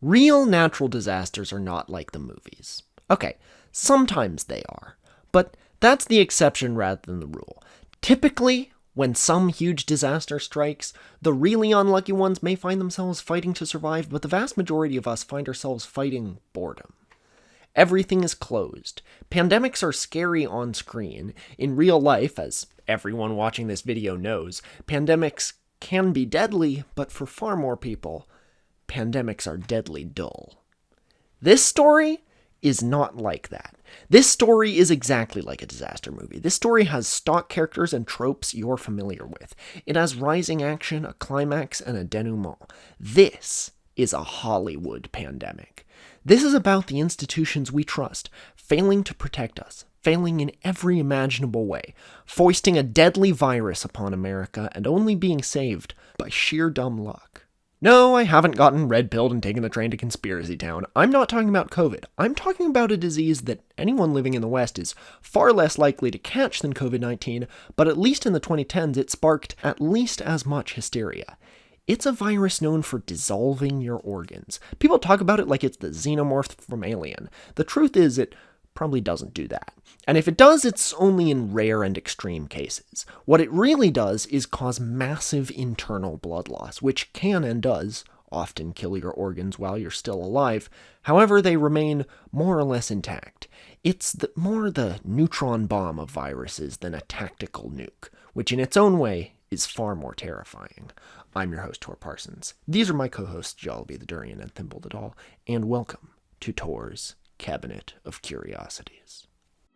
Real natural disasters are not like the movies. Okay, sometimes they are, but that's the exception rather than the rule. Typically, when some huge disaster strikes, the really unlucky ones may find themselves fighting to survive, but the vast majority of us find ourselves fighting boredom. Everything is closed. Pandemics are scary on screen. In real life, as everyone watching this video knows, pandemics can be deadly, but for far more people, pandemics are deadly dull. This story is not like that. This story is exactly like a disaster movie. This story has stock characters and tropes you're familiar with. It has rising action, a climax, and a denouement. This is a Hollywood pandemic. This is about the institutions we trust, failing to protect us, failing in every imaginable way, foisting a deadly virus upon America and only being saved by sheer dumb luck. No, I haven't gotten red-pilled and taken the train to Conspiracy Town. I'm not talking about COVID. I'm talking about a disease that anyone living in the West is far less likely to catch than COVID-19, but at least in the 2010s it sparked at least as much hysteria. It's a virus known for dissolving your organs. People talk about it like it's the xenomorph from Alien. The truth is, it probably doesn't do that. And if it does, it's only in rare and extreme cases. What it really does is cause massive internal blood loss, which can and does often kill your organs while you're still alive. However, they remain more or less intact. It's more the neutron bomb of viruses than a tactical nuke, which in its own way is far more terrifying. I'm your host, Tor Parsons. These are my co-hosts, Jollibee the Durian and Thimble the Doll, and welcome to Tor's Cabinet of Curiosities.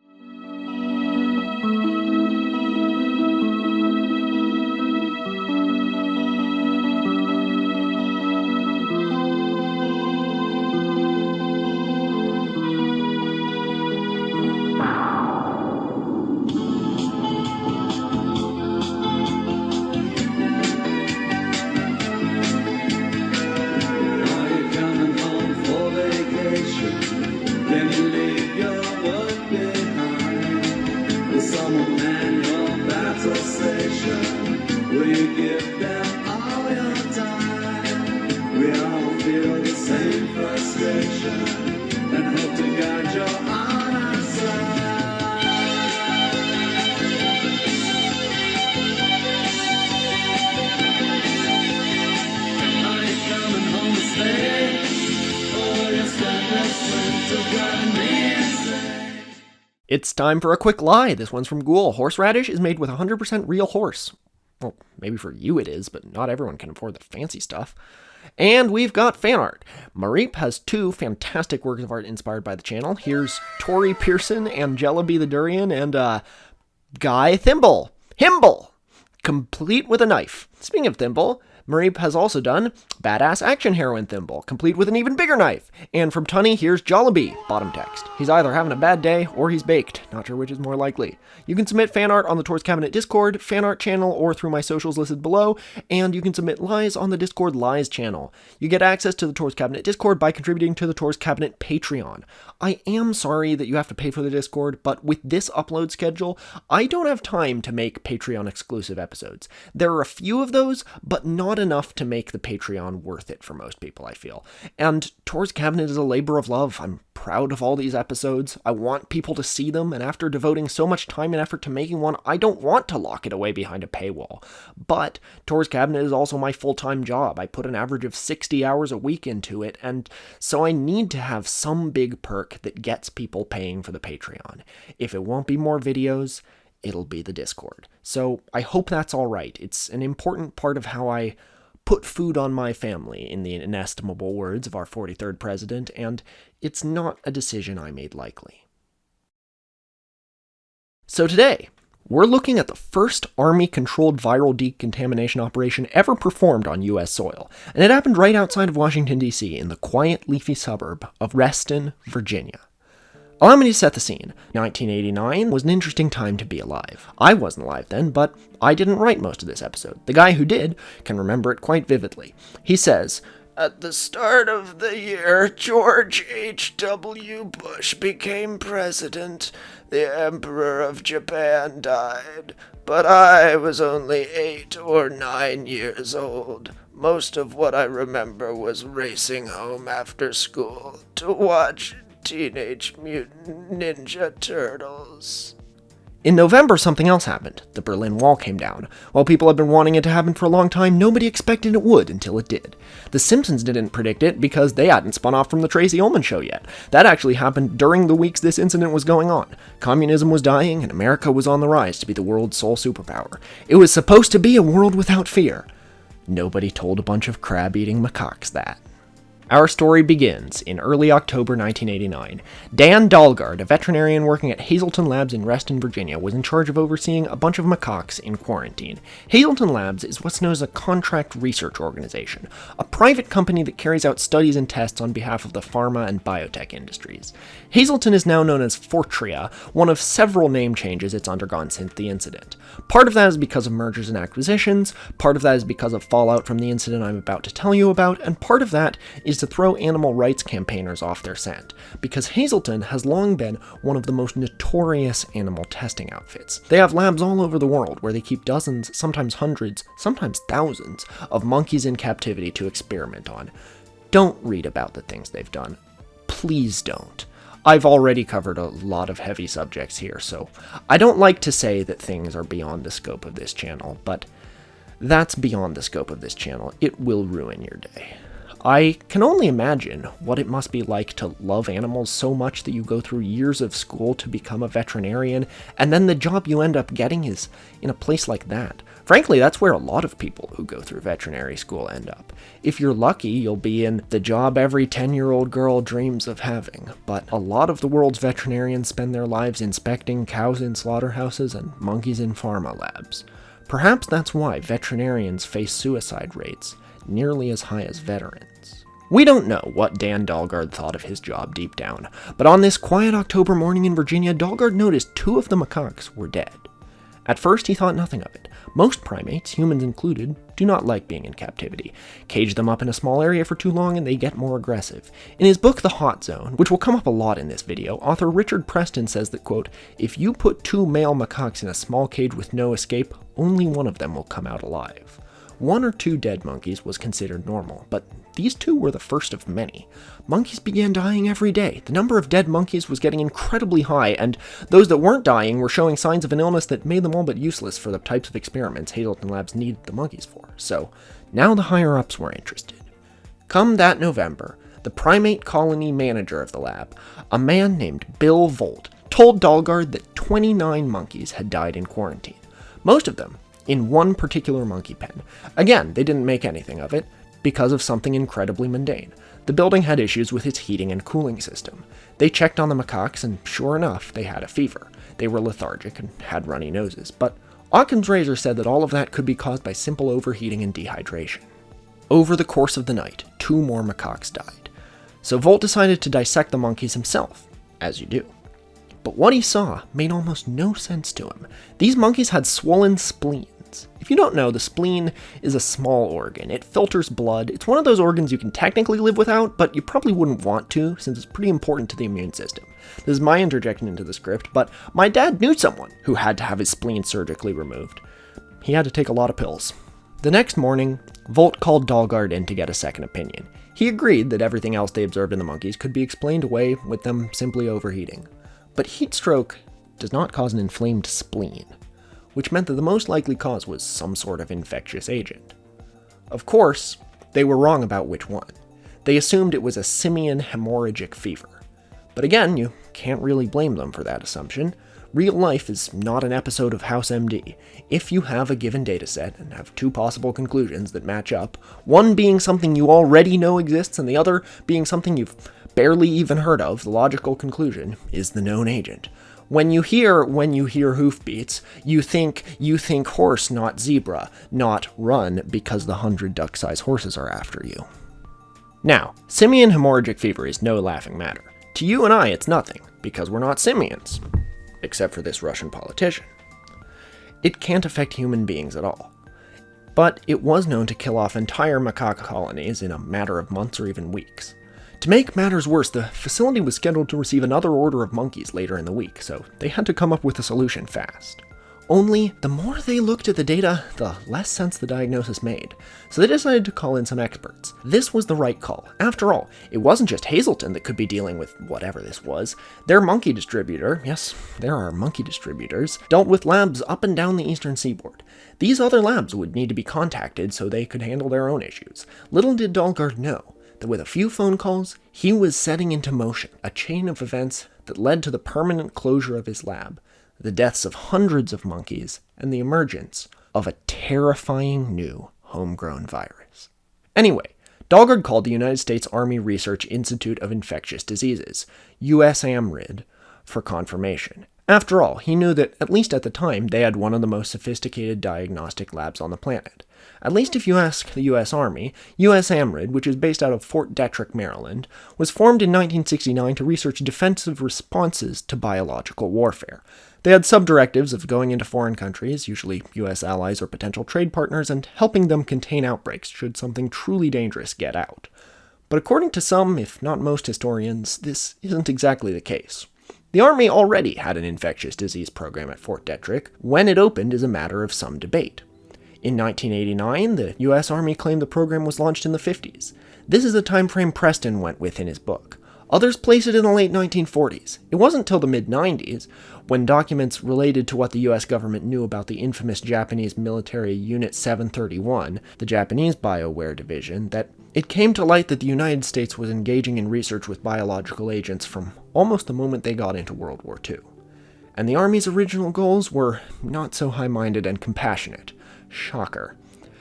It's time for a quick lie. This one's from Ghoul. Horseradish is made with 100% real horse. Well, maybe for you it is, but not everyone can afford the fancy stuff. And we've got fan art. Mareep has two fantastic works of art inspired by the channel. Here's Tori Pearson and Jollibee the Durian and Guy Thimble. Himble! Complete with a knife. Speaking of Thimble, Mareep has also done Badass Action Heroine Thimble, complete with an even bigger knife. And from Tunny, here's Jollibee, bottom text. He's either having a bad day or he's baked. Not sure which is more likely. You can submit fan art on the Tor's Cabinet Discord, fan art channel, or through my socials listed below, and you can submit lies on the Discord lies channel. You get access to the Tor's Cabinet Discord by contributing to the Tor's Cabinet Patreon. I am sorry that you have to pay for the Discord, but with this upload schedule, I don't have time to make Patreon exclusive episodes. There are a few of those, but not enough to make the Patreon worth it for most people, I feel. And Tor's Cabinet is a labor of love. I'm proud of all these episodes. I want people to see them, and after devoting so much time and effort to making one, I don't want to lock it away behind a paywall. But Tor's Cabinet is also my full-time job. I put an average of 60 hours a week into it, and so I need to have some big perk that gets people paying for the Patreon. If it won't be more videos, it'll be the Discord. So I hope that's all right. It's an important part of how I put food on my family, in the inestimable words of our 43rd president, and it's not a decision I made lightly. So today, we're looking at the first Army-controlled viral decontamination operation ever performed on U.S. soil, and it happened right outside of Washington, D.C., in the quiet, leafy suburb of Reston, Virginia. Allow me to set the scene. 1989 was an interesting time to be alive. I wasn't alive then, but I didn't write most of this episode. The guy who did can remember it quite vividly. He says, "At the start of the year, George H.W. Bush became president. The Emperor of Japan died, but I was only 8 or 9 years old. Most of what I remember was racing home after school to watch Teenage Mutant Ninja Turtles. In November, something else happened. The Berlin Wall came down. While people had been wanting it to happen for a long time, nobody expected it would until it did. The Simpsons didn't predict it because they hadn't spun off from the Tracy Ullman Show yet. That actually happened during the weeks this incident was going on. Communism was dying, and America was on the rise to be the world's sole superpower. It was supposed to be a world without fear. Nobody told a bunch of crab-eating macaques that. Our story begins in early October 1989. Dan Dalgard, a veterinarian working at Hazelton Labs in Reston, Virginia, was in charge of overseeing a bunch of macaques in quarantine. Hazelton Labs is what's known as a contract research organization, a private company that carries out studies and tests on behalf of the pharma and biotech industries. Hazelton is now known as Fortrea, one of several name changes it's undergone since the incident. Part of that is because of mergers and acquisitions, part of that is because of fallout from the incident I'm about to tell you about, and part of that is to throw animal rights campaigners off their scent, because Hazelton has long been one of the most notorious animal testing outfits. They have labs all over the world where they keep dozens, sometimes hundreds, sometimes thousands of monkeys in captivity to experiment on. Don't read about the things they've done. Please don't. I've already covered a lot of heavy subjects here, so I don't like to say that things are beyond the scope of this channel, but that's beyond the scope of this channel. It will ruin your day. I can only imagine what it must be like to love animals so much that you go through years of school to become a veterinarian, and then the job you end up getting is in a place like that. Frankly, that's where a lot of people who go through veterinary school end up. If you're lucky, you'll be in the job every 10-year-old girl dreams of having, but a lot of the world's veterinarians spend their lives inspecting cows in slaughterhouses and monkeys in pharma labs. Perhaps that's why veterinarians face suicide rates nearly as high as veterans. We don't know what Dan Dalgard thought of his job deep down, but on this quiet October morning in Virginia, Dalgard noticed 2 of the macaques were dead. At first, he thought nothing of it. Most primates, humans included, do not like being in captivity. Cage them up in a small area for too long and they get more aggressive. In his book, The Hot Zone, which will come up a lot in this video, author Richard Preston says that, quote, "If you put 2 male macaques in a small cage with no escape, only one of them will come out alive." 1 or 2 dead monkeys was considered normal, but these 2 were the first of many. Monkeys began dying every day. The number of dead monkeys was getting incredibly high, and those that weren't dying were showing signs of an illness that made them all but useless for the types of experiments Hazelton Labs needed the monkeys for. So now the higher-ups were interested. Come that November, the primate colony manager of the lab, a man named Bill Volt, told Dalgard that 29 monkeys had died in quarantine. Most of them in one particular monkey pen. Again, they didn't make anything of it because of something incredibly mundane. The building had issues with its heating and cooling system. They checked on the macaques, and sure enough, they had a fever. They were lethargic and had runny noses, but Occam's razor said that all of that could be caused by simple overheating and dehydration. Over the course of the night, 2 more macaques died. So Volt decided to dissect the monkeys himself, as you do. But what he saw made almost no sense to him. These monkeys had swollen spleens. If you don't know, the spleen is a small organ. It filters blood. It's one of those organs you can technically live without, but you probably wouldn't want to, since it's pretty important to the immune system. This is my interjection into the script, but my dad knew someone who had to have his spleen surgically removed. He had to take a lot of pills. The next morning, Volt called Dalgard in to get a second opinion. He agreed that everything else they observed in the monkeys could be explained away with them simply overheating. But heat stroke does not cause an inflamed spleen, which meant that the most likely cause was some sort of infectious agent. Of course, they were wrong about which one. They assumed it was a simian hemorrhagic fever. But again, you can't really blame them for that assumption. Real life is not an episode of House MD. If you have a given dataset and have 2 possible conclusions that match up, one being something you already know exists and the other being something you've barely even heard of, the logical conclusion is the known agent. When you hear hoofbeats, you think horse, not zebra, not run because the 100 duck-sized horses are after you. Now, simian hemorrhagic fever is no laughing matter. To you and I, it's nothing, because we're not simians, except for this Russian politician. It can't affect human beings at all. But it was known to kill off entire macaque colonies in a matter of months or even weeks. To make matters worse, the facility was scheduled to receive another order of monkeys later in the week, so they had to come up with a solution fast. Only, the more they looked at the data, the less sense the diagnosis made. So they decided to call in some experts. This was the right call. After all, it wasn't just Hazleton that could be dealing with whatever this was. Their monkey distributor, yes, there are monkey distributors, dealt with labs up and down the eastern seaboard. These other labs would need to be contacted so they could handle their own issues. Little did Dalgard know that with a few phone calls, he was setting into motion a chain of events that led to the permanent closure of his lab, the deaths of hundreds of monkeys, and the emergence of a terrifying new homegrown virus. Anyway, Dalgard called the United States Army Research Institute of Infectious Diseases, USAMRID, for confirmation. After all, he knew that, at least at the time, they had one of the most sophisticated diagnostic labs on the planet. At least if you ask the U.S. Army, USAMRID, which is based out of Fort Detrick, Maryland, was formed in 1969 to research defensive responses to biological warfare. They had sub-directives of going into foreign countries, usually U.S. allies or potential trade partners, and helping them contain outbreaks should something truly dangerous get out. But according to some, if not most historians, this isn't exactly the case. The Army already had an infectious disease program at Fort Detrick. When it opened is a matter of some debate. In 1989, the U.S. Army claimed the program was launched in the 50s. This is the time frame Preston went with in his book. Others place it in the late 1940s. It wasn't till the mid-90s, when documents related to what the U.S. government knew about the infamous Japanese military Unit 731, the Japanese BioWare division, that it came to light that the United States was engaging in research with biological agents from almost the moment they got into World War II. And the Army's original goals were not so high-minded and compassionate. Shocker.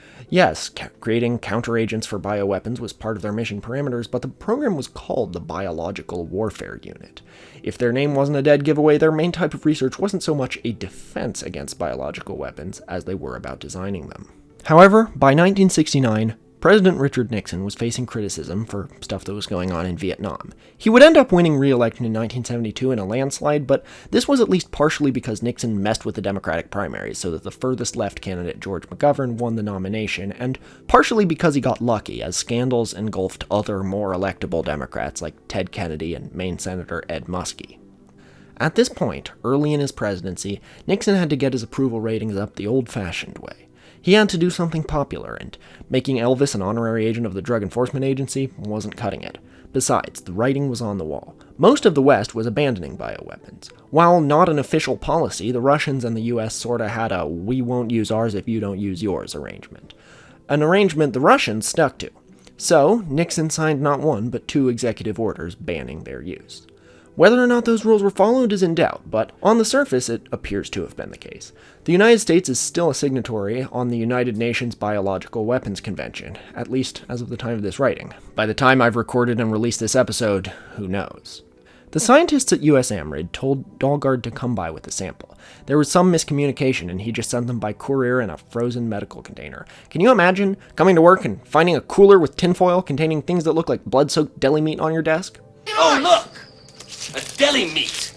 Yes, creating counteragents for bioweapons was part of their mission parameters, but the program was called the Biological Warfare Unit. If their name wasn't a dead giveaway, their main type of research wasn't so much a defense against biological weapons as they were about designing them. However, by 1969, President Richard Nixon was facing criticism for stuff that was going on in Vietnam. He would end up winning re-election in 1972 in a landslide, but this was at least partially because Nixon messed with the Democratic primaries so that the furthest left candidate George McGovern won the nomination, and partially because he got lucky as scandals engulfed other more electable Democrats like Ted Kennedy and Maine Senator Ed Muskie. At this point, early in his presidency, Nixon had to get his approval ratings up the old-fashioned way. He had to do something popular, and making Elvis an honorary agent of the Drug Enforcement Agency wasn't cutting it. Besides, the writing was on the wall. Most of the West was abandoning bioweapons. While not an official policy, the Russians and the US sorta had a "we won't use ours if you don't use yours" arrangement. An arrangement the Russians stuck to. So, Nixon signed not one, but 2 executive orders banning their use. Whether or not those rules were followed is in doubt, but on the surface it appears to have been the case. The United States is still a signatory on the United Nations Biological Weapons Convention, at least as of the time of this writing. By the time I've recorded and released this episode, who knows? The scientists at USAMRID told Dalgard to come by with a sample. There was some miscommunication and he just sent them by courier in a frozen medical container. Can you imagine coming to work and finding a cooler with tinfoil containing things that look like blood-soaked deli meat on your desk? Oh, look! A deli meat!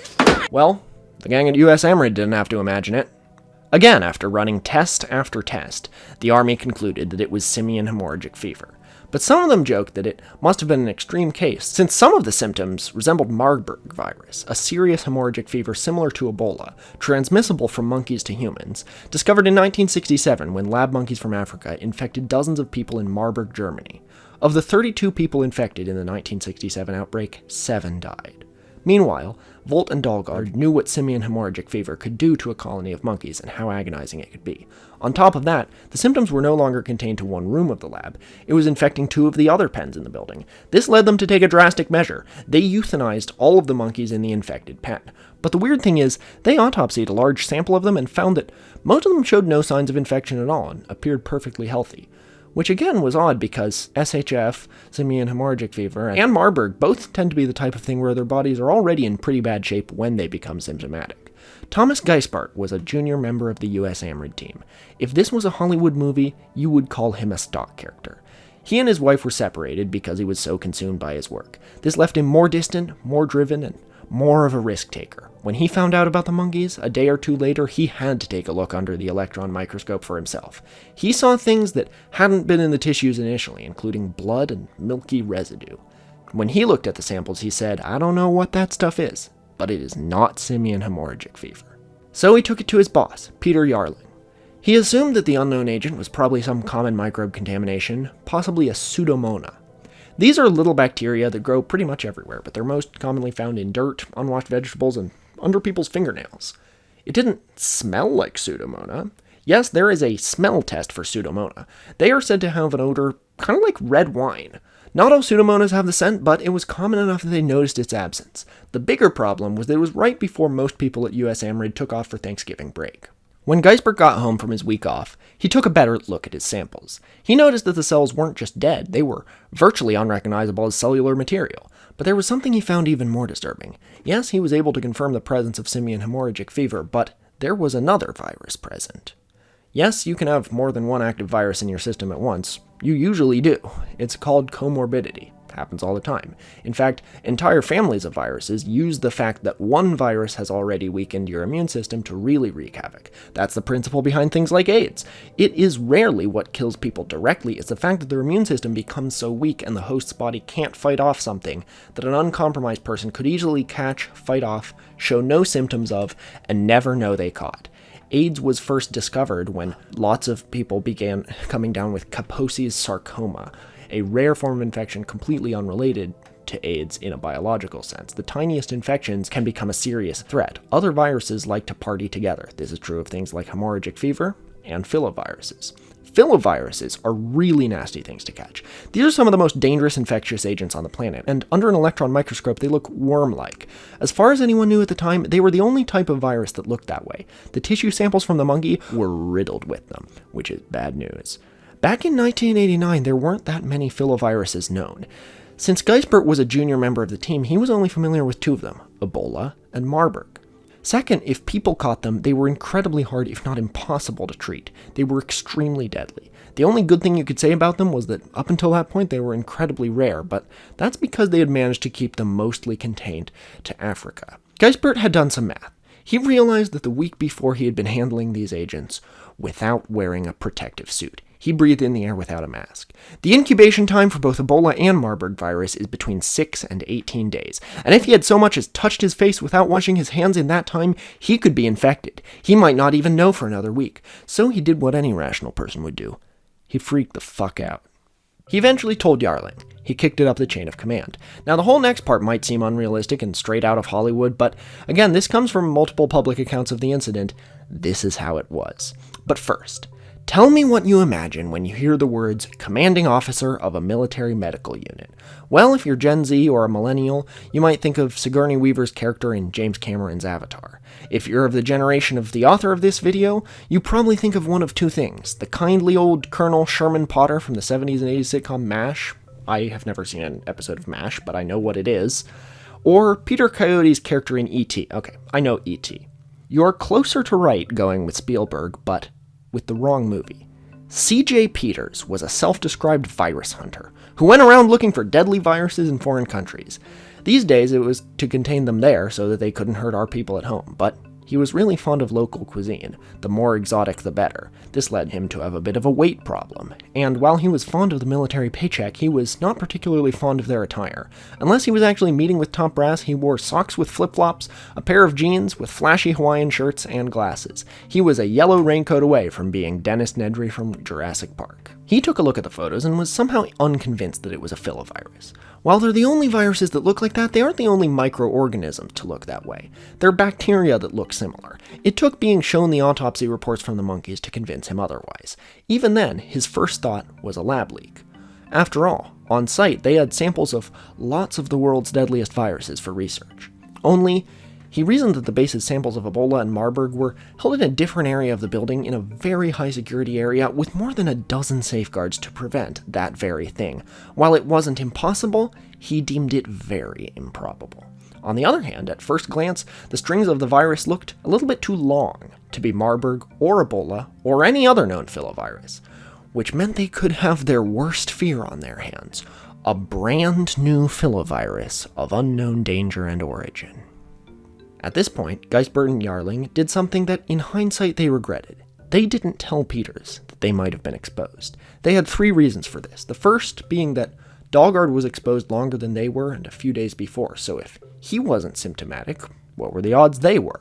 Well, the gang at USAMRID didn't have to imagine it. Again, after running test after test, the Army concluded that it was simian hemorrhagic fever. But some of them joked that it must have been an extreme case, since some of the symptoms resembled Marburg virus, a serious hemorrhagic fever similar to Ebola, transmissible from monkeys to humans, discovered in 1967 when lab monkeys from Africa infected dozens of people in Marburg, Germany. Of the 32 people infected in the 1967 outbreak, 7 died. Meanwhile, Volt and Dalgard knew what simian hemorrhagic fever could do to a colony of monkeys and how agonizing it could be. On top of that, the symptoms were no longer contained to one room of the lab. It was infecting 2 of the other pens in the building. This led them to take a drastic measure. They euthanized all of the monkeys in the infected pen. But the weird thing is, they autopsied a large sample of them and found that most of them showed no signs of infection at all and appeared perfectly healthy. Which again was odd because SHF, simian hemorrhagic fever, and Marburg both tend to be the type of thing where their bodies are already in pretty bad shape when they become symptomatic. Thomas Geisbart was a junior member of the USAMRID team. If this was a Hollywood movie, you would call him a stock character. He and his wife were separated because he was so consumed by his work. This left him more distant, more driven, and more of a risk-taker. When he found out about the monkeys, a day or 2 later, he had to take a look under the electron microscope for himself. He saw things that hadn't been in the tissues initially, including blood and milky residue. When he looked at the samples, he said, "I don't know what that stuff is, but it is not simian hemorrhagic fever." So he took it to his boss, Peter Yarling. He assumed that the unknown agent was probably some common microbe contamination, possibly a Pseudomonas. These are little bacteria that grow pretty much everywhere, but they're most commonly found in dirt, unwashed vegetables, and under people's fingernails. It didn't smell like Pseudomonas. Yes, there is a smell test for Pseudomonas. They are said to have an odor kind of like red wine. Not all Pseudomonas have the scent, but it was common enough that they noticed its absence. The bigger problem was that it was right before most people at US AMRID took off for Thanksgiving break. When Geisbert got home from his week off, he took a better look at his samples. He noticed that the cells weren't just dead, they were virtually unrecognizable as cellular material. But there was something he found even more disturbing. Yes, he was able to confirm the presence of simian hemorrhagic fever, but there was another virus present. Yes, you can have more than one active virus in your system at once. You usually do. It's called comorbidity. Happens all the time. In fact, entire families of viruses use the fact that one virus has already weakened your immune system to really wreak havoc. That's the principle behind things like AIDS. It is rarely what kills people directly, it's the fact that their immune system becomes so weak and the host's body can't fight off something that an uncompromised person could easily catch, fight off, show no symptoms of, and never know they caught. AIDS was first discovered when lots of people began coming down with Kaposi's sarcoma, a rare form of infection completely unrelated to AIDS in a biological sense. The tiniest infections can become a serious threat. Other viruses like to party together. This is true of things like hemorrhagic fever and filoviruses. Filoviruses are really nasty things to catch. These are some of the most dangerous infectious agents on the planet, and under an electron microscope they look worm-like. As far as anyone knew at the time, they were the only type of virus that looked that way. The tissue samples from the monkey were riddled with them, which is bad news. Back in 1989, there weren't that many filoviruses known. Since Geisbert was a junior member of the team, he was only familiar with two of them, Ebola and Marburg. Second, if people caught them, they were incredibly hard, if not impossible, to treat. They were extremely deadly. The only good thing you could say about them was that up until that point they were incredibly rare, but that's because they had managed to keep them mostly contained to Africa. Geisbert had done some math. He realized that the week before he had been handling these agents without wearing a protective suit. He breathed in the air without a mask. The incubation time for both Ebola and Marburg virus is between 6 and 18 days, and if he had so much as touched his face without washing his hands in that time, he could be infected. He might not even know for another week. So he did what any rational person would do. He freaked the fuck out. He eventually told Yarling. He kicked it up the chain of command. Now, the whole next part might seem unrealistic and straight out of Hollywood, but again, this comes from multiple public accounts of the incident. This is how it was. But first, tell me what you imagine when you hear the words commanding officer of a military medical unit. Well, if you're Gen Z or a millennial, you might think of Sigourney Weaver's character in James Cameron's Avatar. If you're of the generation of the author of this video, you probably think of one of two things. The kindly old Colonel Sherman Potter from the 70s and 80s sitcom MASH. I have never seen an episode of MASH, but I know what it is. Or Peter Coyote's character in E.T. Okay, I know E.T. You're closer to right going with Spielberg, but with the wrong movie. C.J. Peters was a self-described virus hunter who went around looking for deadly viruses in foreign countries. These days it was to contain them there so that they couldn't hurt our people at home, but he was really fond of local cuisine. The more exotic the better. This led him to have a bit of a weight problem, and while he was fond of the military paycheck, he was not particularly fond of their attire. Unless he was actually meeting with top brass, he wore socks with flip-flops, a pair of jeans with flashy Hawaiian shirts, and glasses. He was a yellow raincoat away from being Dennis Nedry from Jurassic Park. He took a look at the photos and was somehow unconvinced that it was a filovirus. While they're the only viruses that look like that, they aren't the only microorganism to look that way. They're bacteria that look similar. It took being shown the autopsy reports from the monkeys to convince him otherwise. Even then, his first thought was a lab leak. After all, on site they had samples of lots of the world's deadliest viruses for research. Only, he reasoned that the base's samples of Ebola and Marburg were held in a different area of the building in a very high security area with more than a dozen safeguards to prevent that very thing. While it wasn't impossible, he deemed it very improbable. On the other hand, at first glance, the strings of the virus looked a little bit too long to be Marburg or Ebola or any other known filovirus, which meant they could have their worst fear on their hands, a brand new filovirus of unknown danger and origin. At this point, Geisbert and Yarling did something that in hindsight they regretted. They didn't tell Peters that they might have been exposed. They had 3 reasons for this. The first being that Dalgard was exposed longer than they were and a few days before, so if he wasn't symptomatic, what were the odds they were?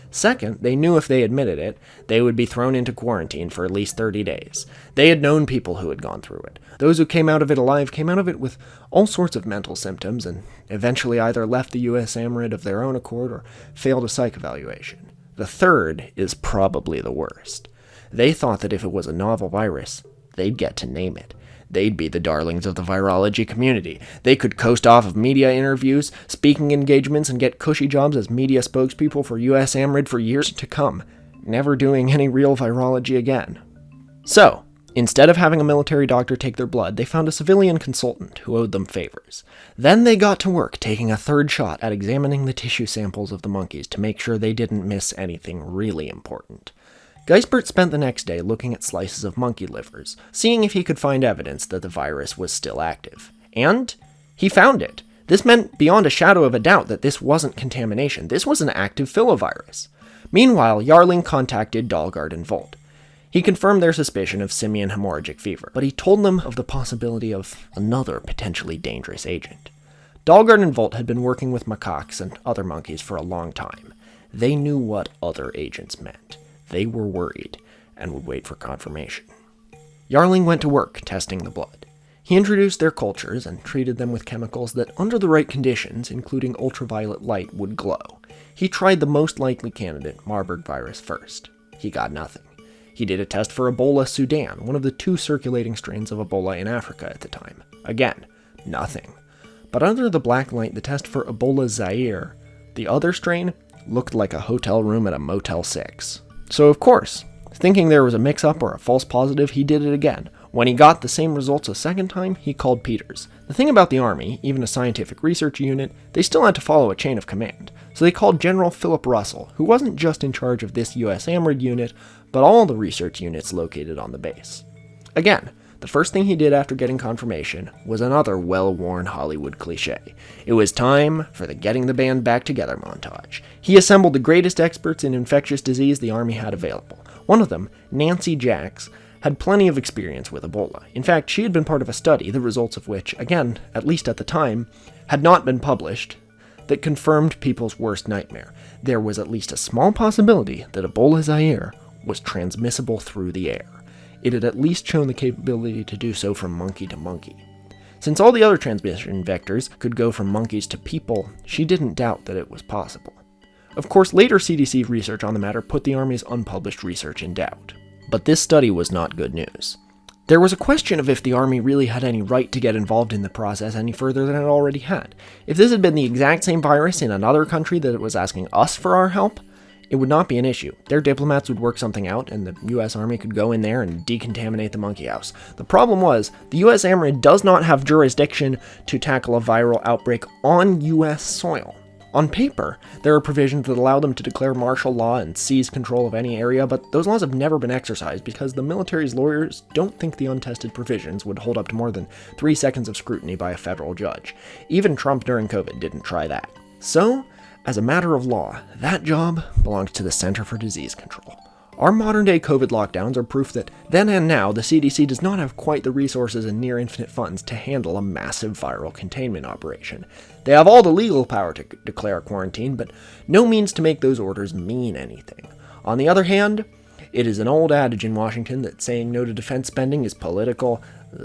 Second, they knew if they admitted it, they would be thrown into quarantine for at least 30 days. They had known people who had gone through it. Those who came out of it alive came out of it with all sorts of mental symptoms and eventually either left the USAMRIID of their own accord or failed a psych evaluation. The third is probably the worst. They thought that if it was a novel virus, they'd get to name it. They'd be the darlings of the virology community. They could coast off of media interviews, speaking engagements, and get cushy jobs as media spokespeople for USAMRIID for years to come, never doing any real virology again. So, instead of having a military doctor take their blood, they found a civilian consultant who owed them favors. Then they got to work taking a third shot at examining the tissue samples of the monkeys to make sure they didn't miss anything really important. Geisbert spent the next day looking at slices of monkey livers, seeing if he could find evidence that the virus was still active. And he found it. This meant beyond a shadow of a doubt that this wasn't contamination. This was an active filovirus. Meanwhile, Jarling contacted Dalgard and Volt. He confirmed their suspicion of simian hemorrhagic fever, but he told them of the possibility of another potentially dangerous agent. Dalgard and Volt had been working with macaques and other monkeys for a long time. They knew what other agents meant. They were worried, and would wait for confirmation. Jarling went to work testing the blood. He introduced their cultures and treated them with chemicals that, under the right conditions, including ultraviolet light, would glow. He tried the most likely candidate, Marburg virus, first. He got nothing. He did a test for Ebola Sudan, one of the 2 circulating strains of Ebola in Africa at the time. Again, nothing. But under the black light, the test for Ebola Zaire, the other strain, looked like a hotel room at a Motel 6. So of course, thinking there was a mix-up or a false positive, he did it again. When he got the same results a second time, he called Peters. The thing about the Army, even a scientific research unit, they still had to follow a chain of command. So they called General Philip Russell, who wasn't just in charge of this USAMRIID unit, but all the research units located on the base. Again, the first thing he did after getting confirmation was another well-worn Hollywood cliché. It was time for the Getting the Band Back Together montage. He assembled the greatest experts in infectious disease the Army had available. One of them, Nancy Jacks, had plenty of experience with Ebola. In fact, she had been part of a study, the results of which, again, at least at the time, had not been published, that confirmed people's worst nightmare. There was at least a small possibility that Ebola Zaire was transmissible through the air. It had at least shown the capability to do so from monkey to monkey. Since all the other transmission vectors could go from monkeys to people, she didn't doubt that it was possible. Of course, later CDC research on the matter put the Army's unpublished research in doubt. But this study was not good news. There was a question of if the Army really had any right to get involved in the process any further than it already had. If this had been the exact same virus in another country that it was asking us for our help, it would not be an issue. Their diplomats would work something out, and the US Army could go in there and decontaminate the monkey house. The problem was, the USAMRIID does not have jurisdiction to tackle a viral outbreak on US soil. On paper, there are provisions that allow them to declare martial law and seize control of any area, but those laws have never been exercised because the military's lawyers don't think the untested provisions would hold up to more than 3 seconds of scrutiny by a federal judge. Even Trump during COVID didn't try that. So, as a matter of law, that job belongs to the Center for Disease Control. Our modern-day COVID lockdowns are proof that then and now the CDC does not have quite the resources and near-infinite funds to handle a massive viral containment operation. They have all the legal power to declare quarantine, but no means to make those orders mean anything. On the other hand, it is an old adage in Washington that saying no to defense spending is political.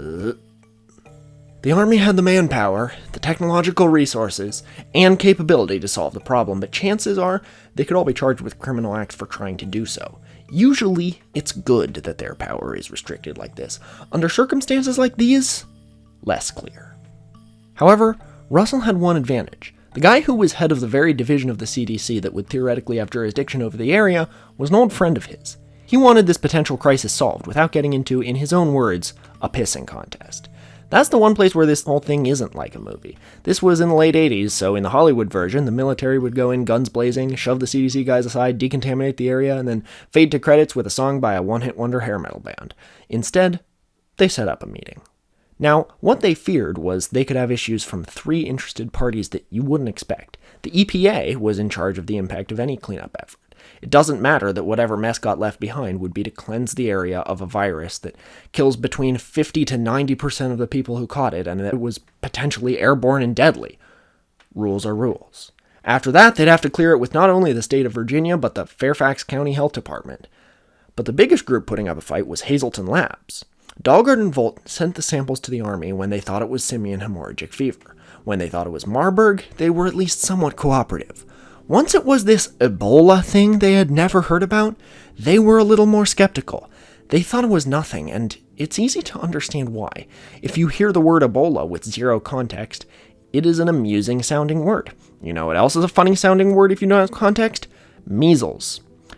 The Army had the manpower, the technological resources, and capability to solve the problem, but chances are they could all be charged with criminal acts for trying to do so. Usually, it's good that their power is restricted like this. Under circumstances like these, less clear. However, Russell had one advantage. The guy who was head of the very division of the CDC that would theoretically have jurisdiction over the area was an old friend of his. He wanted this potential crisis solved without getting into, in his own words, a pissing contest. That's the one place where this whole thing isn't like a movie. This was in the late 80s, so in the Hollywood version, the military would go in guns blazing, shove the CDC guys aside, decontaminate the area, and then fade to credits with a song by a one-hit wonder hair metal band. Instead, they set up a meeting. Now, what they feared was they could have issues from 3 interested parties that you wouldn't expect. The EPA was in charge of the impact of any cleanup effort. It doesn't matter that whatever mess got left behind would be to cleanse the area of a virus that kills between 50 to 90% of the people who caught it, and that was potentially airborne and deadly. Rules are rules. After that, they'd have to clear it with not only the state of Virginia, but the Fairfax County Health Department. But the biggest group putting up a fight was Hazleton Labs. Dalgard and Volt sent the samples to the army when they thought it was simian hemorrhagic fever. When they thought it was Marburg, they were at least somewhat cooperative. Once it was this Ebola thing they had never heard about, they were a little more skeptical. They thought it was nothing, and it's easy to understand why. If you hear the word Ebola with zero context, it is an amusing sounding word. You know what else is a funny sounding word if you don't have context? Measles.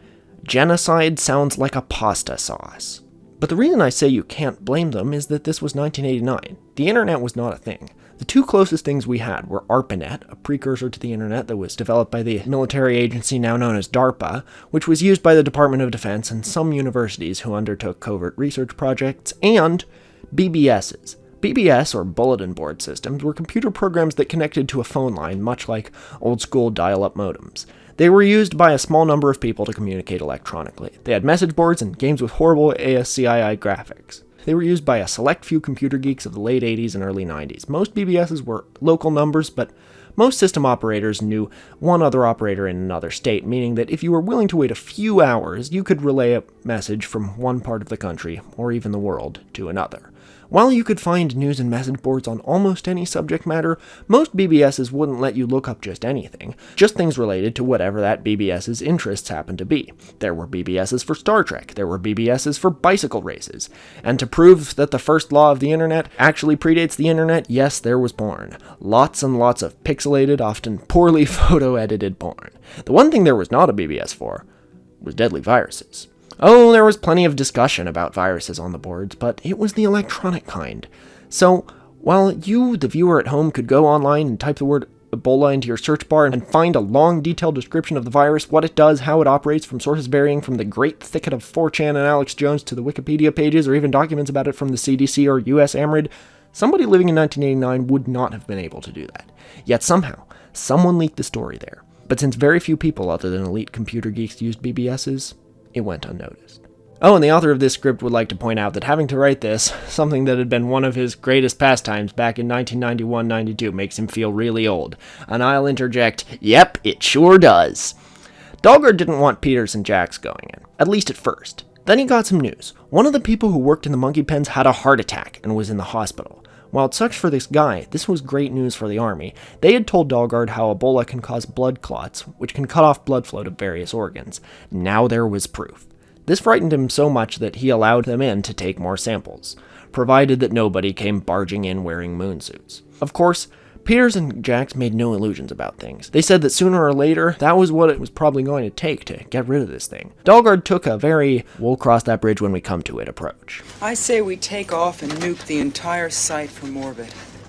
Genocide sounds like a pasta sauce. But the reason I say you can't blame them is that this was 1989. The internet was not a thing. The two closest things we had were ARPANET, a precursor to the internet that was developed by the military agency now known as DARPA, which was used by the Department of Defense and some universities who undertook covert research projects, and BBSs. BBS, or bulletin board systems, were computer programs that connected to a phone line, much like old-school dial-up modems. They were used by a small number of people to communicate electronically. They had message boards and games with horrible ASCII graphics. They were used by a select few computer geeks of the late 80s and early 90s. Most BBSs were local numbers, but most system operators knew one other operator in another state, meaning that if you were willing to wait a few hours, you could relay a message from one part of the country, or even the world, to another. While you could find news and message boards on almost any subject matter, most BBSs wouldn't let you look up just anything, just things related to whatever that BBS's interests happened to be. There were BBSs for Star Trek, there were BBSs for bicycle races, and to prove that the first law of the internet actually predates the internet, yes, there was porn. Lots and lots of pixelated, often poorly photo-edited porn. The one thing there was not a BBS for was deadly viruses. Oh, there was plenty of discussion about viruses on the boards, but it was the electronic kind. So, while you, the viewer at home, could go online and type the word Ebola into your search bar and find a long, detailed description of the virus, what it does, how it operates, from sources varying from the great thicket of 4chan and Alex Jones to the Wikipedia pages, or even documents about it from the CDC or US AMRID, somebody living in 1989 would not have been able to do that. Yet somehow, someone leaked the story there. But since very few people other than elite computer geeks used BBSs, it went unnoticed. Oh, and the author of this script would like to point out that having to write this, something that had been one of his greatest pastimes back in 1991-92, makes him feel really old. And I'll interject, yep, it sure does. Dalgard didn't want Peters and Jax going in, at least at first. Then he got some news. One of the people who worked in the monkey pens had a heart attack and was in the hospital. While it sucked for this guy, this was great news for the army. They had told Dalgard how Ebola can cause blood clots, which can cut off blood flow to various organs. Now there was proof. This frightened him so much that he allowed them in to take more samples, provided that nobody came barging in wearing moon suits. Of course, Peters and Jax made no illusions about things. They said that sooner or later, that was what it was probably going to take to get rid of this thing. Dalgard took a very, we'll cross that bridge when we come to it approach. I say we take off and nuke the entire site from orbit.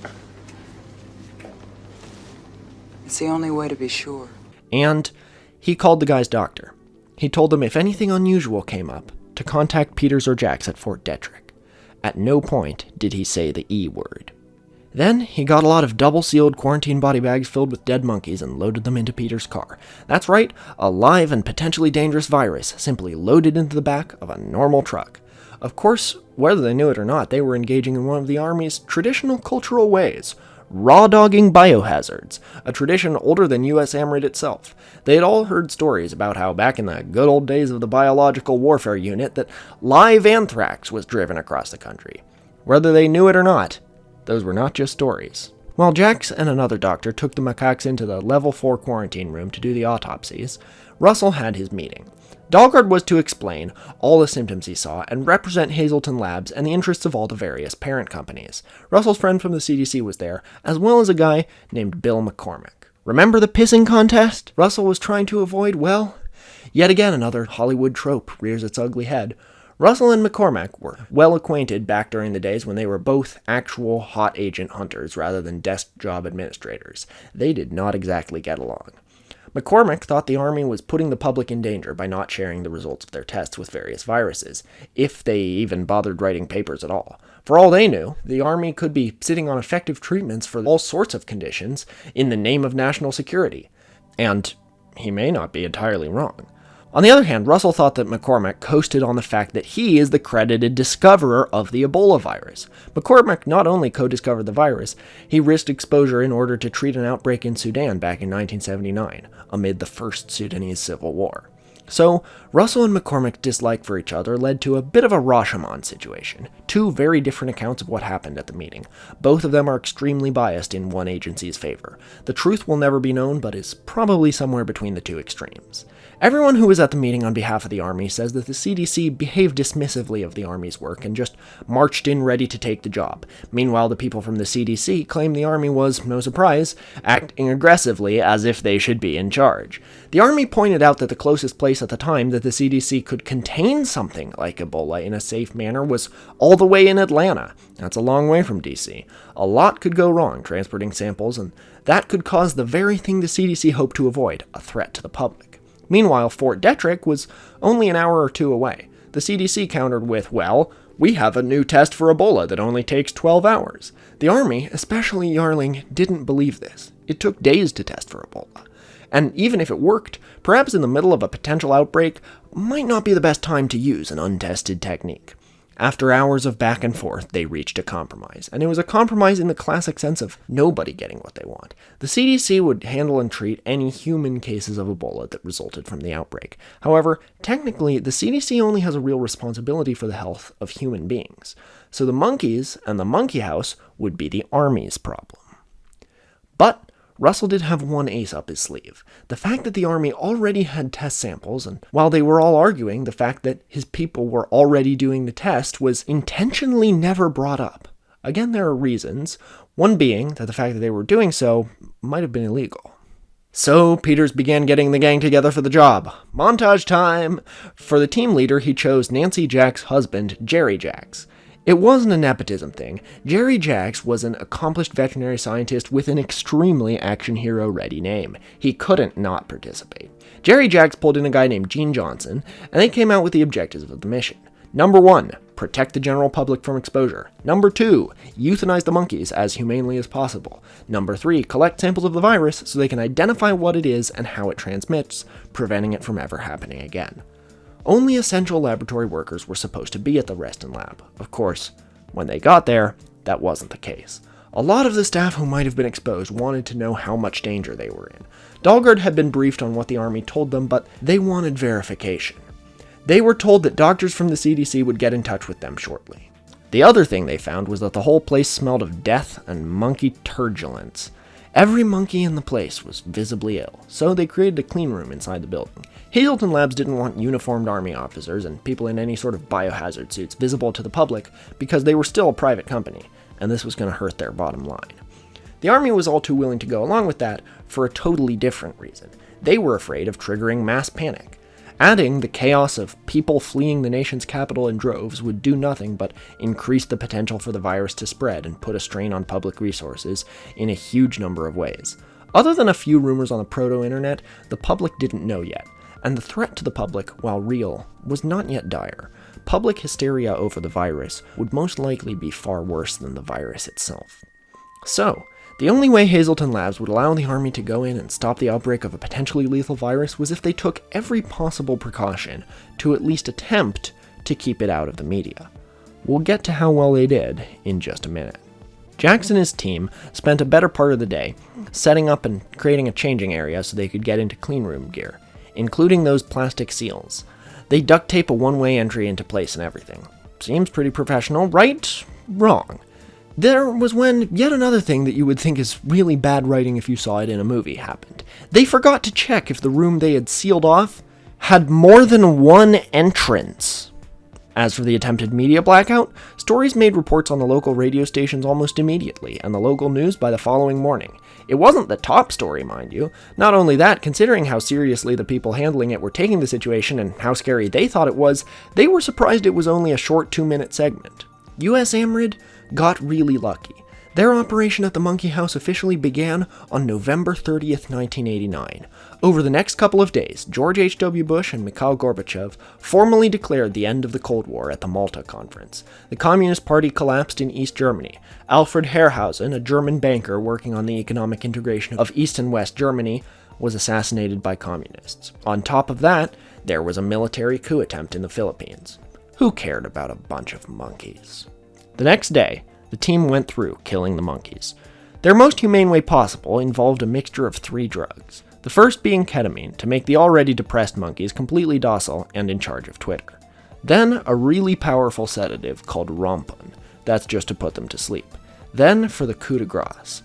It's the only way to be sure. And he called the guy's doctor. He told them if anything unusual came up, to contact Peters or Jax at Fort Detrick. At no point did he say the E word. Then he got a lot of double-sealed quarantine body bags filled with dead monkeys and loaded them into Peters' car. That's right, a live and potentially dangerous virus simply loaded into the back of a normal truck. Of course, whether they knew it or not, they were engaging in one of the Army's traditional cultural ways, raw-dogging biohazards, a tradition older than US AMRID itself. They had all heard stories about how back in the good old days of the Biological Warfare Unit that live anthrax was driven across the country. Whether they knew it or not, those were not just stories. While Jax and another doctor took the macaques into the Level 4 quarantine room to do the autopsies, Russell had his meeting. Dalgard was to explain all the symptoms he saw and represent Hazleton Labs and the interests of all the various parent companies. Russell's friend from the CDC was there, as well as a guy named Bill McCormick. Remember the pissing contest Russell was trying to avoid? Well, yet again another Hollywood trope rears its ugly head. Russell and McCormack were well acquainted back during the days when they were both actual hot agent hunters rather than desk job administrators. They did not exactly get along. McCormick thought the Army was putting the public in danger by not sharing the results of their tests with various viruses, if they even bothered writing papers at all. For all they knew, the Army could be sitting on effective treatments for all sorts of conditions in the name of national security. And he may not be entirely wrong. On the other hand, Russell thought that McCormick coasted on the fact that he is the credited discoverer of the Ebola virus. McCormick not only co-discovered the virus, he risked exposure in order to treat an outbreak in Sudan back in 1979, amid the First Sudanese Civil War. So, Russell and McCormick's dislike for each other led to a bit of a Rashomon situation. Two very different accounts of what happened at the meeting. Both of them are extremely biased in one agency's favor. The truth will never be known, but is probably somewhere between the two extremes. Everyone who was at the meeting on behalf of the Army says that the CDC behaved dismissively of the Army's work and just marched in ready to take the job. Meanwhile, the people from the CDC claim the Army was, no surprise, acting aggressively as if they should be in charge. The Army pointed out that the closest place at the time that the CDC could contain something like Ebola in a safe manner was all the way in Atlanta. That's a long way from DC. A lot could go wrong transporting samples, and that could cause the very thing the CDC hoped to avoid, a threat to the public. Meanwhile, Fort Detrick was only an hour or two away. The CDC countered with, well, we have a new test for Ebola that only takes 12 hours. The Army, especially Yarling, didn't believe this. It took days to test for Ebola. And even if it worked, perhaps in the middle of a potential outbreak might not be the best time to use an untested technique. After hours of back and forth, they reached a compromise, and it was a compromise in the classic sense of nobody getting what they want. The CDC would handle and treat any human cases of Ebola that resulted from the outbreak. However, technically, the CDC only has a real responsibility for the health of human beings, so the monkeys and the monkey house would be the Army's problem. But Russell did have one ace up his sleeve. The fact that the Army already had test samples, and while they were all arguing, the fact that his people were already doing the test was intentionally never brought up. Again, there are reasons, one being that the fact that they were doing so might have been illegal. So Peters began getting the gang together for the job. Montage time! For the team leader, he chose Nancy Jack's husband, Jerry Jacks. It wasn't a nepotism thing. Jerry Jacks was an accomplished veterinary scientist with an extremely action hero-ready name. He couldn't not participate. Jerry Jacks pulled in a guy named Gene Johnson, and they came out with the objectives of the mission. Number 1, protect the general public from exposure. Number 2, euthanize the monkeys as humanely as possible. Number 3, collect samples of the virus so they can identify what it is and how it transmits, preventing it from ever happening again. Only essential laboratory workers were supposed to be at the Reston lab. Of course, when they got there, that wasn't the case. A lot of the staff who might have been exposed wanted to know how much danger they were in. Dalgard had been briefed on what the Army told them, but they wanted verification. They were told that doctors from the CDC would get in touch with them shortly. The other thing they found was that the whole place smelled of death and monkey turbulence. Every monkey in the place was visibly ill, so they created a clean room inside the building. Hazelton Labs didn't want uniformed Army officers and people in any sort of biohazard suits visible to the public because they were still a private company, and this was going to hurt their bottom line. The Army was all too willing to go along with that for a totally different reason. They were afraid of triggering mass panic. Adding the chaos of people fleeing the nation's capital in droves would do nothing but increase the potential for the virus to spread and put a strain on public resources in a huge number of ways. Other than a few rumors on the proto-internet, the public didn't know yet, and the threat to the public, while real, was not yet dire. Public hysteria over the virus would most likely be far worse than the virus itself. So, the only way Hazelton Labs would allow the Army to go in and stop the outbreak of a potentially lethal virus was if they took every possible precaution to at least attempt to keep it out of the media. We'll get to how well they did in just a minute. Jacks and his team spent a better part of the day setting up and creating a changing area so they could get into cleanroom gear, including those plastic seals. They duct tape a one-way entry into place and everything. Seems pretty professional, right? Wrong. There was when yet another thing that you would think is really bad writing if you saw it in a movie happened. They forgot to check if the room they had sealed off had more than one entrance. As for the attempted media blackout, stories made reports on the local radio stations almost immediately, and the local news by the following morning. It wasn't the top story, mind you. Not only that, considering how seriously the people handling it were taking the situation and how scary they thought it was, they were surprised it was only a short 2-minute segment. US AMRID got really lucky. Their operation at the Monkey House officially began on November 30th, 1989. Over the next couple of days, George H.W. Bush and Mikhail Gorbachev formally declared the end of the Cold War at the Malta Conference. The Communist Party collapsed in East Germany. Alfred Herrhausen, a German banker working on the economic integration of East and West Germany, was assassinated by communists. On top of that, there was a military coup attempt in the Philippines. Who cared about a bunch of monkeys? The next day, the team went through killing the monkeys. Their most humane way possible involved a mixture of 3 drugs. The first being ketamine, to make the already depressed monkeys completely docile and in charge of Twitter. Then a really powerful sedative called Rompun. That's just to put them to sleep. Then for the coup de grace,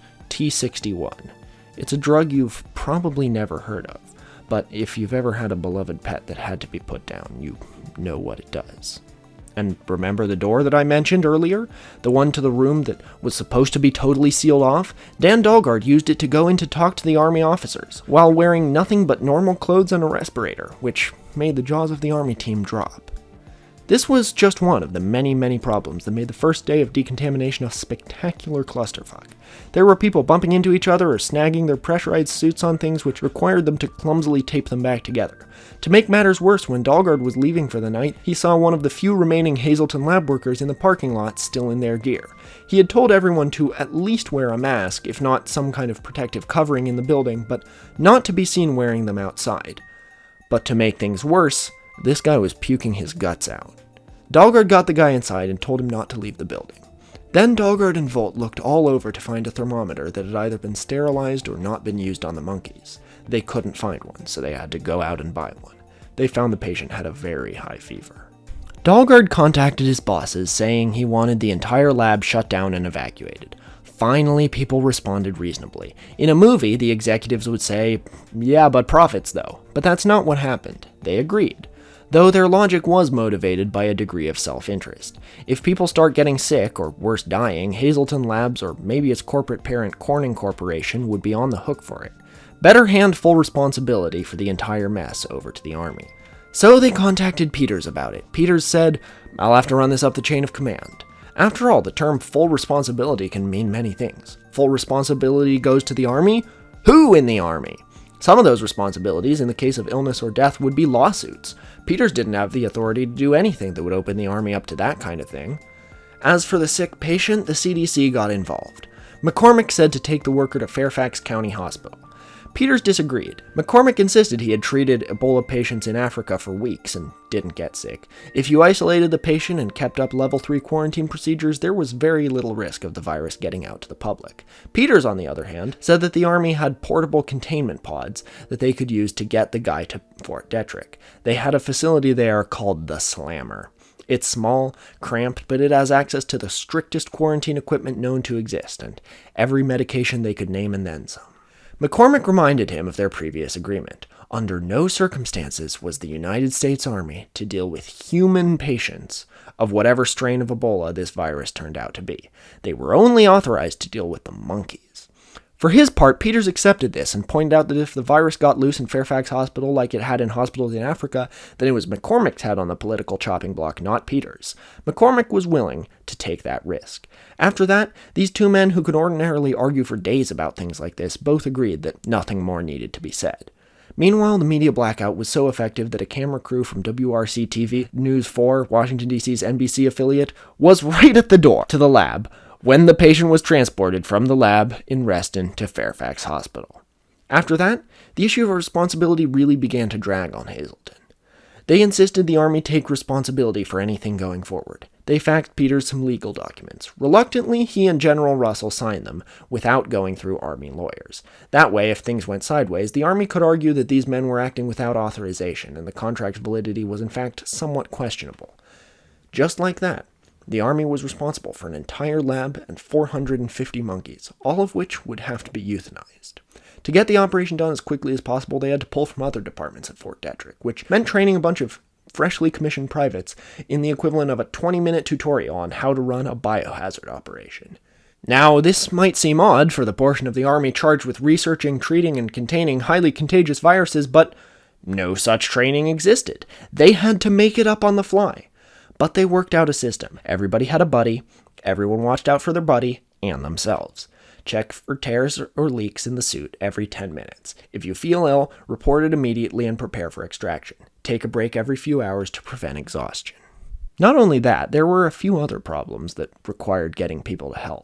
T61. It's a drug you've probably never heard of, but if you've ever had a beloved pet that had to be put down, you know what it does. And remember the door that I mentioned earlier? The one to the room that was supposed to be totally sealed off? Dan Dahlgaard used it to go in to talk to the army officers, while wearing nothing but normal clothes and a respirator, which made the jaws of the army team drop. This was just one of the many, many problems that made the first day of decontamination a spectacular clusterfuck. There were people bumping into each other or snagging their pressurized suits on things which required them to clumsily tape them back together. To make matters worse, when Dahlgaard was leaving for the night, he saw one of the few remaining Hazelton lab workers in the parking lot still in their gear. He had told everyone to at least wear a mask, if not some kind of protective covering in the building, but not to be seen wearing them outside. But to make things worse, this guy was puking his guts out. Dahlgaard got the guy inside and told him not to leave the building. Then Dahlgaard and Volt looked all over to find a thermometer that had either been sterilized or not been used on the monkeys. They couldn't find one, so they had to go out and buy one. They found the patient had a very high fever. Dahlgaard contacted his bosses, saying he wanted the entire lab shut down and evacuated. Finally, people responded reasonably. In a movie, the executives would say, "Yeah, but profits though." But that's not what happened. They agreed. Though their logic was motivated by a degree of self-interest. If people start getting sick, or worse dying, Hazelton Labs or maybe its corporate parent Corning Corporation would be on the hook for it. Better hand full responsibility for the entire mess over to the army. So they contacted Peters about it. Peters said, "I'll have to run this up the chain of command." After all, the term full responsibility can mean many things. Full responsibility goes to the army? Who in the army? Some of those responsibilities, in the case of illness or death, would be lawsuits. Peters didn't have the authority to do anything that would open the army up to that kind of thing. As for the sick patient, the CDC got involved. McCormick said to take the worker to Fairfax County Hospital. Peters disagreed. McCormick insisted he had treated Ebola patients in Africa for weeks and didn't get sick. If you isolated the patient and kept up level 3 quarantine procedures, there was very little risk of the virus getting out to the public. Peters, on the other hand, said that the army had portable containment pods that they could use to get the guy to Fort Detrick. They had a facility there called the Slammer. It's small, cramped, but it has access to the strictest quarantine equipment known to exist, and every medication they could name and then some. McCormick reminded him of their previous agreement. Under no circumstances was the United States Army to deal with human patients of whatever strain of Ebola this virus turned out to be. They were only authorized to deal with the monkeys. For his part, Peters accepted this and pointed out that if the virus got loose in Fairfax Hospital like it had in hospitals in Africa, then it was McCormick's head on the political chopping block, not Peters. McCormick was willing to take that risk. After that, these two men who could ordinarily argue for days about things like this both agreed that nothing more needed to be said. Meanwhile, the media blackout was so effective that a camera crew from WRC-TV News 4, Washington, D.C.'s NBC affiliate, was right at the door to the lab when the patient was transported from the lab in Reston to Fairfax Hospital. After that, the issue of responsibility really began to drag on Hazelton. They insisted the Army take responsibility for anything going forward. They faxed Peters some legal documents. Reluctantly, he and General Russell signed them without going through Army lawyers. That way, if things went sideways, the Army could argue that these men were acting without authorization, and the contract's validity was in fact somewhat questionable. Just like that, the Army was responsible for an entire lab and 450 monkeys, all of which would have to be euthanized. To get the operation done as quickly as possible, they had to pull from other departments at Fort Detrick, which meant training a bunch of freshly commissioned privates in the equivalent of a 20-minute tutorial on how to run a biohazard operation. Now, this might seem odd for the portion of the Army charged with researching, treating, and containing highly contagious viruses, but no such training existed. They had to make it up on the fly. But they worked out a system. Everybody had a buddy, everyone watched out for their buddy, and themselves. Check for tears or leaks in the suit every 10 minutes. If you feel ill, report it immediately and prepare for extraction. Take a break every few hours to prevent exhaustion. Not only that, there were a few other problems that required getting people to help.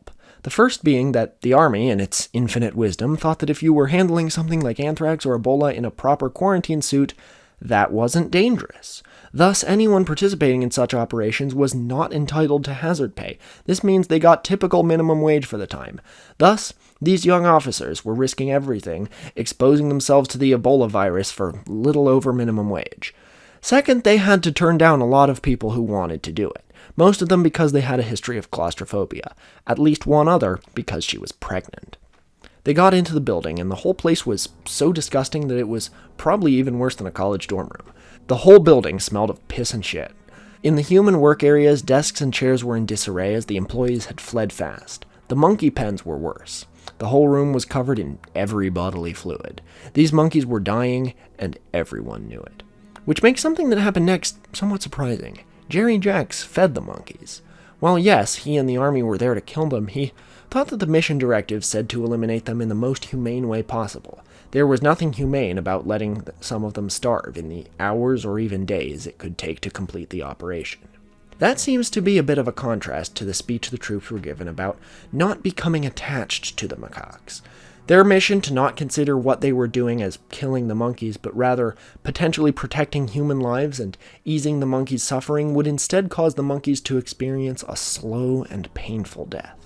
The first being that the Army, in its infinite wisdom, thought that if you were handling something like anthrax or Ebola in a proper quarantine suit, that wasn't dangerous. Thus, anyone participating in such operations was not entitled to hazard pay. This means they got typical minimum wage for the time. Thus, these young officers were risking everything, exposing themselves to the Ebola virus for little over minimum wage. Second, they had to turn down a lot of people who wanted to do it. Most of them because they had a history of claustrophobia. At least one other because she was pregnant. They got into the building, and the whole place was so disgusting that it was probably even worse than a college dorm room. The whole building smelled of piss and shit. In the human work areas, desks and chairs were in disarray as the employees had fled fast. The monkey pens were worse. The whole room was covered in every bodily fluid. These monkeys were dying, and everyone knew it. Which makes something that happened next somewhat surprising. Jerry Jacks fed the monkeys. While yes, he and the Army were there to kill them, he thought that the mission directive said to eliminate them in the most humane way possible. There was nothing humane about letting some of them starve in the hours or even days it could take to complete the operation. That seems to be a bit of a contrast to the speech the troops were given about not becoming attached to the macaques. Their mission to not consider what they were doing as killing the monkeys, but rather potentially protecting human lives and easing the monkeys' suffering would instead cause the monkeys to experience a slow and painful death.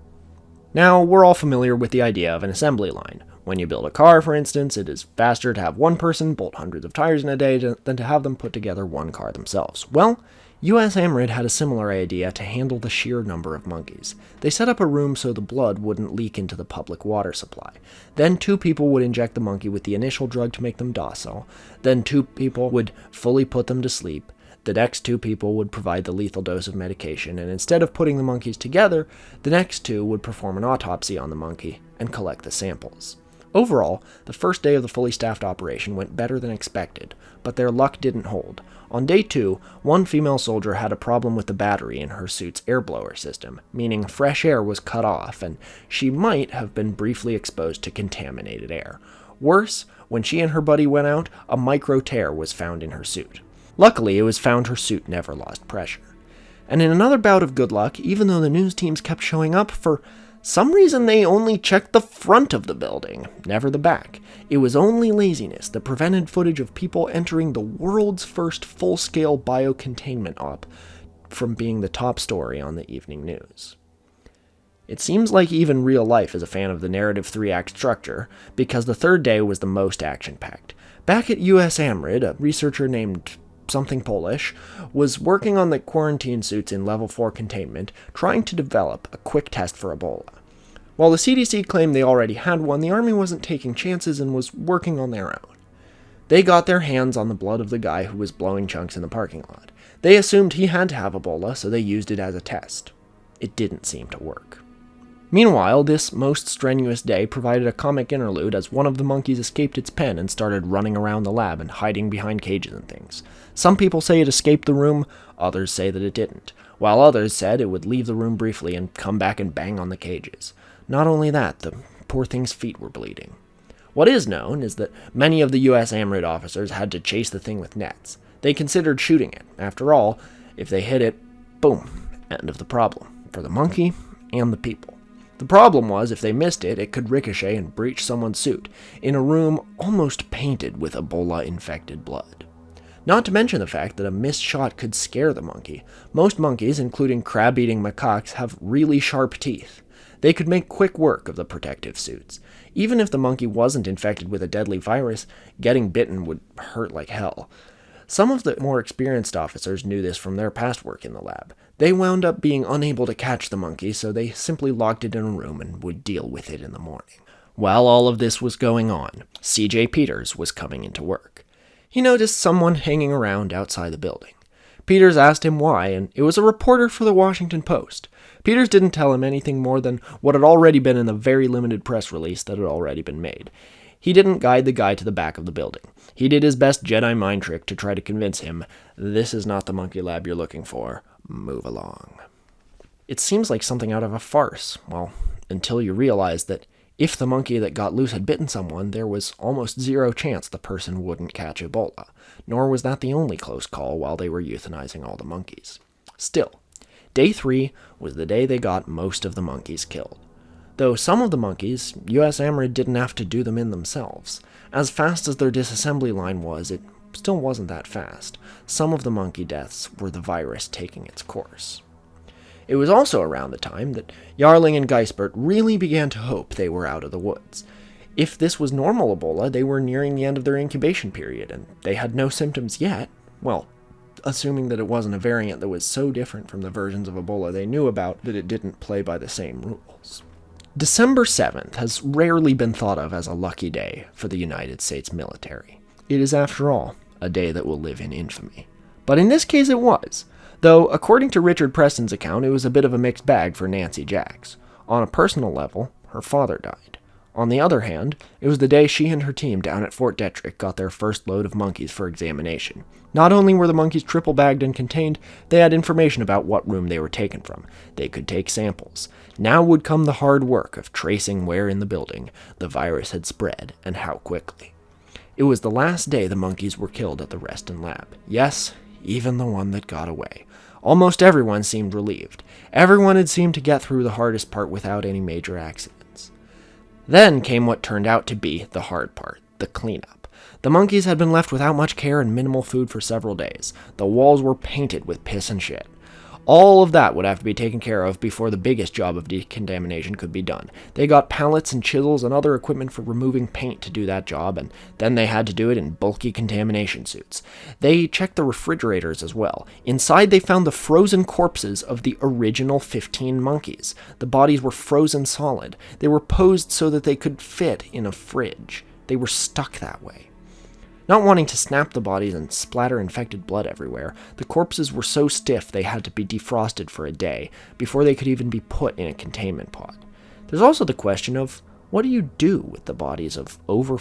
Now, we're all familiar with the idea of an assembly line. When you build a car, for instance, it is faster to have one person bolt hundreds of tires in a day than to have them put together one car themselves. Well, U.S. AMRID had a similar idea to handle the sheer number of monkeys. They set up a room so the blood wouldn't leak into the public water supply. Then 2 people would inject the monkey with the initial drug to make them docile. Then 2 people would fully put them to sleep. The next 2 people would provide the lethal dose of medication, and instead of putting the monkeys together, the next 2 would perform an autopsy on the monkey and collect the samples. Overall, the first day of the fully staffed operation went better than expected, but their luck didn't hold. On day 2, one female soldier had a problem with the battery in her suit's air blower system, meaning fresh air was cut off, and she might have been briefly exposed to contaminated air. Worse, when she and her buddy went out, a micro tear was found in her suit. Luckily, it was found her suit never lost pressure. And in another bout of good luck, even though the news teams kept showing up, for some reason they only checked the front of the building, never the back. It was only laziness that prevented footage of people entering the world's first full-scale biocontainment op from being the top story on the evening news. It seems like even real life is a fan of the narrative 3-act structure, because the third day was the most action-packed. Back at US AMRID, a researcher named something Polish was working on the quarantine suits in level 4 containment, trying to develop a quick test for Ebola. While the CDC claimed they already had one, the Army wasn't taking chances and was working on their own. They got their hands on the blood of the guy who was blowing chunks in the parking lot. They assumed he had to have Ebola, so they used it as a test. It didn't seem to work. Meanwhile, this most strenuous day provided a comic interlude as one of the monkeys escaped its pen and started running around the lab and hiding behind cages and things. Some people say it escaped the room, others say that it didn't, while others said it would leave the room briefly and come back and bang on the cages. Not only that, the poor thing's feet were bleeding. What is known is that many of the US AMRID officers had to chase the thing with nets. They considered shooting it. After all, if they hit it, boom, end of the problem, for the monkey and the people. The problem was, if they missed it, it could ricochet and breach someone's suit, in a room almost painted with Ebola-infected blood. Not to mention the fact that a missed shot could scare the monkey. Most monkeys, including crab-eating macaques, have really sharp teeth. They could make quick work of the protective suits. Even if the monkey wasn't infected with a deadly virus, getting bitten would hurt like hell. Some of the more experienced officers knew this from their past work in the lab. They wound up being unable to catch the monkey, so they simply locked it in a room and would deal with it in the morning. While all of this was going on, C.J. Peters was coming into work. He noticed someone hanging around outside the building. Peters asked him why, and it was a reporter for the Washington Post. Peters didn't tell him anything more than what had already been in the very limited press release that had already been made. He didn't guide the guy to the back of the building. He did his best Jedi mind trick to try to convince him, this is not the monkey lab you're looking for. Move along. It seems like something out of a farce, well, until you realize that if the monkey that got loose had bitten someone, there was almost zero chance the person wouldn't catch Ebola, nor was that the only close call while they were euthanizing all the monkeys. Still, day 3 was the day they got most of the monkeys killed. Though some of the monkeys, US AMRID didn't have to do them in themselves. As fast as their disassembly line was, it still wasn't that fast. Some of the monkey deaths were the virus taking its course. It was also around the time that Jarling and Gijsbert really began to hope they were out of the woods. If this was normal Ebola, they were nearing the end of their incubation period, and they had no symptoms yet. Well, assuming that it wasn't a variant that was so different from the versions of Ebola they knew about that it didn't play by the same rules. December 7th has rarely been thought of as a lucky day for the United States military. It is, after all, a day that will live in infamy. But in this case it was. Though, according to Richard Preston's account, it was a bit of a mixed bag for Nancy Jacks. On a personal level, her father died. On the other hand, it was the day she and her team down at Fort Detrick got their first load of monkeys for examination. Not only were the monkeys triple-bagged and contained, they had information about what room they were taken from. They could take samples. Now would come the hard work of tracing where in the building the virus had spread and how quickly. It was the last day the monkeys were killed at the Reston lab. Yes, even the one that got away. Almost everyone seemed relieved. Everyone had seemed to get through the hardest part without any major accidents. Then came what turned out to be the hard part, the cleanup. The monkeys had been left without much care and minimal food for several days. The walls were painted with piss and shit. All of that would have to be taken care of before the biggest job of decontamination could be done. They got pallets and chisels and other equipment for removing paint to do that job, and then they had to do it in bulky contamination suits. They checked the refrigerators as well. Inside they found the frozen corpses of the original 15 monkeys. The bodies were frozen solid. They were posed so that they could fit in a fridge. They were stuck that way. Not wanting to snap the bodies and splatter infected blood everywhere, the corpses were so stiff they had to be defrosted for a day before they could even be put in a containment pod. There's also the question of, what do you do with the bodies of over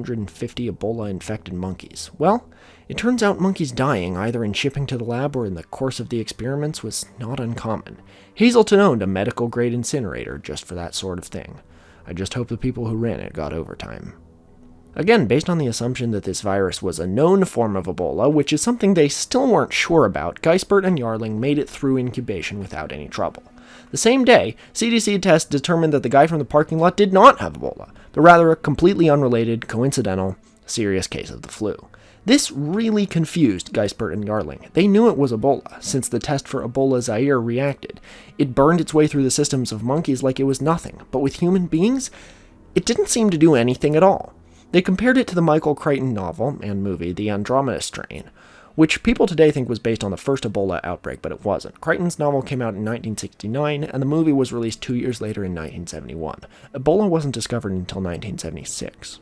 450 Ebola-infected monkeys? Well, it turns out monkeys dying either in shipping to the lab or in the course of the experiments was not uncommon. Hazelton owned a medical-grade incinerator just for that sort of thing. I just hope the people who ran it got overtime. Again, based on the assumption that this virus was a known form of Ebola, which is something they still weren't sure about, Gijsbert and Jarling made it through incubation without any trouble. The same day, CDC tests determined that the guy from the parking lot did not have Ebola, but rather a completely unrelated, coincidental, serious case of the flu. This really confused Gijsbert and Jarling. They knew it was Ebola, since the test for Ebola Zaire reacted. It burned its way through the systems of monkeys like it was nothing, but with human beings, it didn't seem to do anything at all. They compared it to the Michael Crichton novel and movie, The Andromeda Strain, which people today think was based on the first Ebola outbreak, but it wasn't. Crichton's novel came out in 1969, and the movie was released 2 years later in 1971. Ebola wasn't discovered until 1976.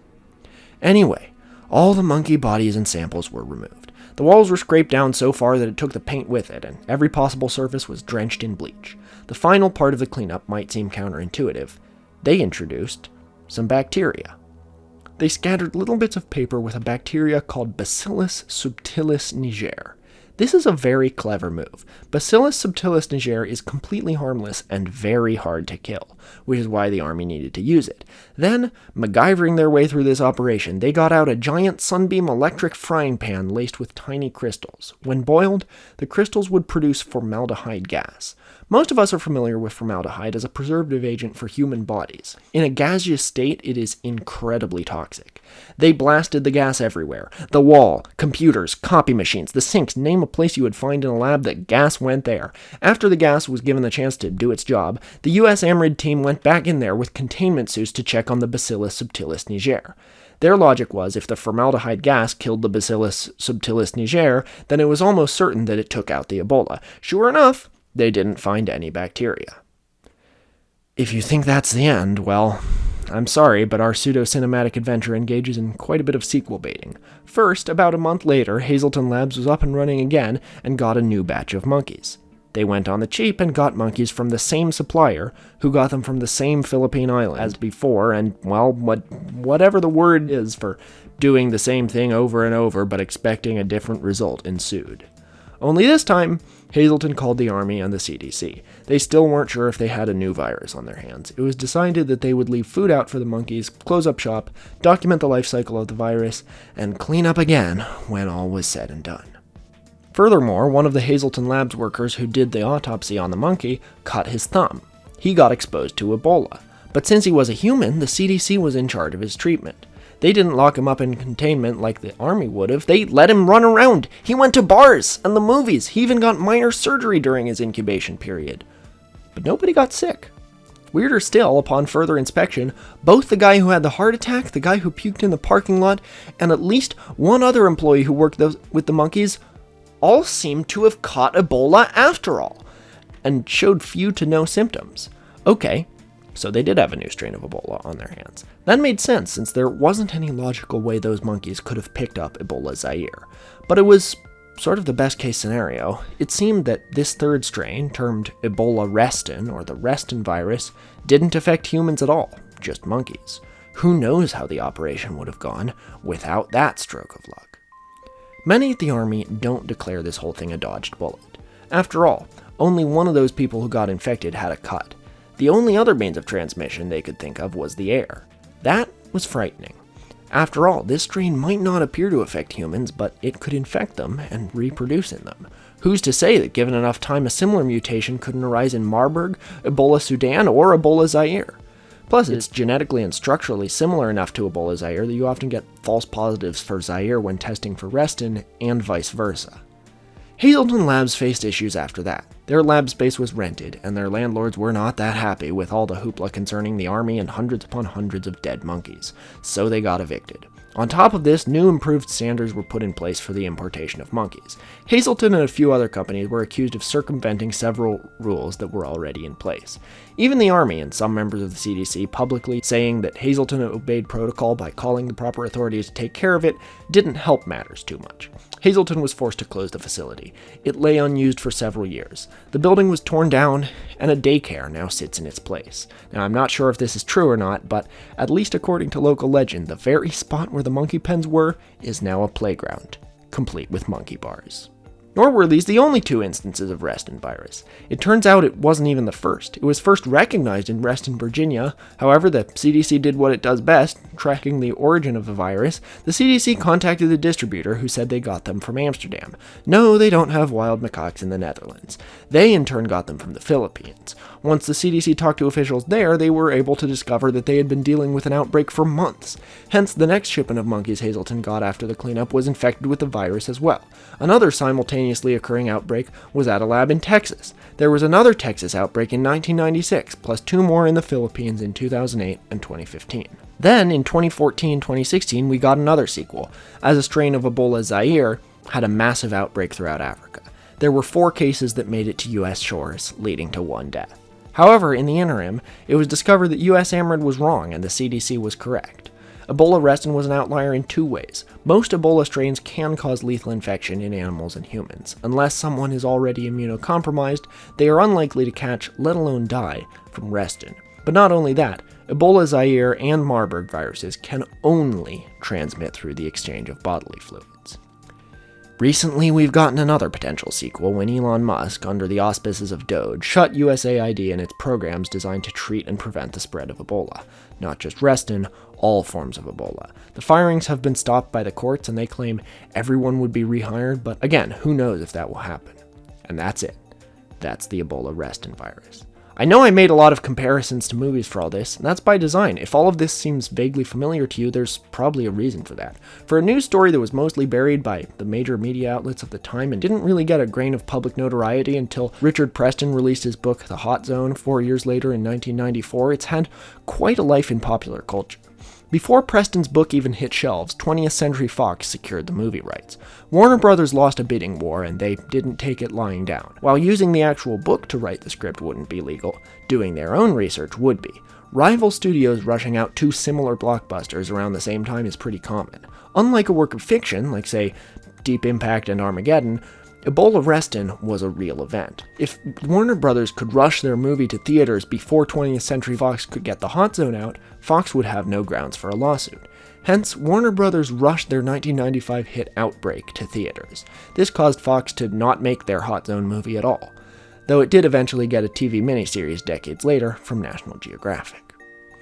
Anyway, all the monkey bodies and samples were removed. The walls were scraped down so far that it took the paint with it, and every possible surface was drenched in bleach. The final part of the cleanup might seem counterintuitive. They introduced some bacteria. They scattered little bits of paper with a bacteria called Bacillus subtilis niger. This is a very clever move. Bacillus subtilis niger is completely harmless and very hard to kill, which is why the army needed to use it. Then, MacGyvering their way through this operation, they got out a giant sunbeam electric frying pan laced with tiny crystals. When boiled, the crystals would produce formaldehyde gas. Most of us are familiar with formaldehyde as a preservative agent for human bodies. In a gaseous state, it is incredibly toxic. They blasted the gas everywhere. The wall, computers, copy machines, the sinks, name a place you would find in a lab that gas went there. After the gas was given the chance to do its job, the US AMRID team went back in there with containment suits to check on the Bacillus subtilis niger. Their logic was if the formaldehyde gas killed the Bacillus subtilis niger, then it was almost certain that it took out the Ebola. Sure enough, they didn't find any bacteria. If you think that's the end, well, I'm sorry, but our pseudo-cinematic adventure engages in quite a bit of sequel baiting. First, about a month later, Hazelton Labs was up and running again and got a new batch of monkeys. They went on the cheap and got monkeys from the same supplier, who got them from the same Philippine island as before, and, well, whatever the word is for doing the same thing over and over but expecting a different result ensued. Only this time, Hazelton called the Army and the CDC. They still weren't sure if they had a new virus on their hands. It was decided that they would leave food out for the monkeys, close up shop, document the life cycle of the virus, and clean up again when all was said and done. Furthermore, one of the Hazelton Labs workers who did the autopsy on the monkey cut his thumb. He got exposed to Ebola. But since he was a human, the CDC was in charge of his treatment. They didn't lock him up in containment like the army would have. They let him run around. He went to bars and the movies. He even got minor surgery during his incubation period. But nobody got sick. Weirder still, upon further inspection, both the guy who had the heart attack, the guy who puked in the parking lot, and at least one other employee who worked with the monkeys all seemed to have caught Ebola after all, and showed few to no symptoms. Okay, so they did have a new strain of Ebola on their hands. That made sense, since there wasn't any logical way those monkeys could have picked up Ebola Zaire. But it was sort of the best case scenario. It seemed that this third strain, termed Ebola restin, or the restin virus, didn't affect humans at all, just monkeys. Who knows how the operation would have gone without that stroke of luck? Many at the army don't declare this whole thing a dodged bullet. After all, only one of those people who got infected had a cut. The only other means of transmission they could think of was the air. That was frightening. After all, this strain might not appear to affect humans, but it could infect them and reproduce in them. Who's to say that given enough time a similar mutation couldn't arise in Marburg, Ebola Sudan, or Ebola Zaire? Plus, it's genetically and structurally similar enough to Ebola Zaire that you often get false positives for Zaire when testing for restin, and vice versa. Hazelton Labs faced issues after that. Their lab space was rented, and their landlords were not that happy with all the hoopla concerning the army and hundreds upon hundreds of dead monkeys, so they got evicted. On top of this, new improved standards were put in place for the importation of monkeys. Hazelton and a few other companies were accused of circumventing several rules that were already in place. Even the Army and some members of the CDC publicly saying that Hazelton obeyed protocol by calling the proper authorities to take care of it didn't help matters too much. Hazelton was forced to close the facility. It lay unused for several years. The building was torn down, and a daycare now sits in its place. Now, I'm not sure if this is true or not, but at least according to local legend, the very spot where the monkey pens were is now a playground, complete with monkey bars. Nor were these the only two instances of restin virus. It turns out it wasn't even the first. It was first recognized in Reston, Virginia. However, the CDC did what it does best, tracking the origin of the virus. The CDC contacted the distributor, who said they got them from Amsterdam. No, they don't have wild macaques in the Netherlands. They in turn got them from the Philippines. Once the CDC talked to officials there, they were able to discover that they had been dealing with an outbreak for months. Hence, the next shipment of monkeys Hazelton got after the cleanup was infected with the virus as well. Another simultaneously occurring outbreak was at a lab in Texas. There was another Texas outbreak in 1996, plus two more in the Philippines in 2008 and 2015. Then, in 2014-2016, we got another sequel, as a strain of Ebola Zaire had a massive outbreak throughout Africa. There were 4 cases that made it to U.S. shores, leading to 1 death. However, in the interim, it was discovered that U.S. AMRID was wrong and the CDC was correct. Ebola restin was an outlier in 2 ways. Most Ebola strains can cause lethal infection in animals and humans. Unless someone is already immunocompromised, they are unlikely to catch, let alone die, from restin. But not only that, Ebola Zaire and Marburg viruses can only transmit through the exchange of bodily fluids. Recently, we've gotten another potential sequel when Elon Musk, under the auspices of Doge, shut USAID and its programs designed to treat and prevent the spread of Ebola. Not just restin, all forms of Ebola. The firings have been stopped by the courts and they claim everyone would be rehired, but again, who knows if that will happen. And that's it. That's the Ebola restin virus. I know I made a lot of comparisons to movies for all this, and that's by design. If all of this seems vaguely familiar to you, there's probably a reason for that. For a news story that was mostly buried by the major media outlets of the time and didn't really get a grain of public notoriety until Richard Preston released his book The Hot Zone 4 years later in 1994, it's had quite a life in popular culture. Before Preston's book even hit shelves, 20th Century Fox secured the movie rights. Warner Brothers lost a bidding war and they didn't take it lying down. While using the actual book to write the script wouldn't be legal, doing their own research would be. Rival studios rushing out 2 similar blockbusters around the same time is pretty common. Unlike a work of fiction, like say Deep Impact and Armageddon, Ebola restin was a real event. If Warner Brothers could rush their movie to theaters before 20th Century Fox could get The Hot Zone out, Fox would have no grounds for a lawsuit. Hence, Warner Brothers rushed their 1995 hit Outbreak to theaters. This caused Fox to not make their Hot Zone movie at all, though it did eventually get a TV miniseries decades later from National Geographic.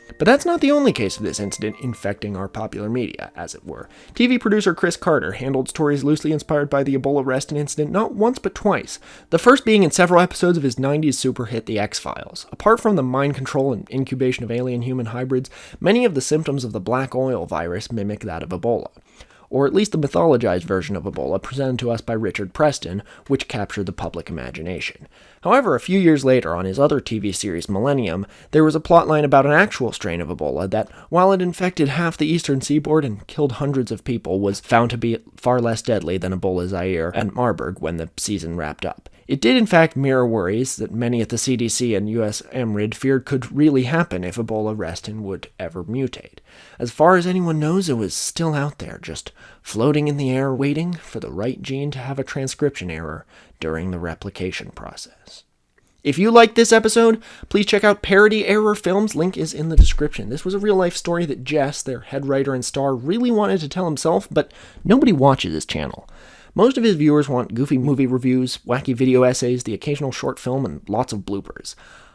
But that's not the only case of this incident infecting our popular media, as it were. TV producer Chris Carter handled stories loosely inspired by the Ebola Reston incident not once but twice, the first being in several episodes of his 90s super hit The X-Files. Apart from the mind control and incubation of alien-human hybrids, many of the symptoms of the black oil virus mimic that of Ebola, or at least the mythologized version of Ebola presented to us by Richard Preston, which captured the public imagination. However, a few years later, on his other TV series Millennium, there was a plotline about an actual strain of Ebola that, while it infected half the eastern seaboard and killed hundreds of people, was found to be far less deadly than Ebola Zaire and Marburg when the season wrapped up. It did in fact mirror worries that many at the CDC and US EMRID feared could really happen if Ebola Reston would ever mutate. As far as anyone knows, it was still out there, just floating in the air waiting for the right gene to have a transcription error during the replication process. If you liked this episode, please check out Parody Error Films, link is in the description. This was a real-life story that Jess, their head writer and star, really wanted to tell himself, but nobody watches his channel. Most of his viewers want goofy movie reviews, wacky video essays, the occasional short film, and lots of bloopers.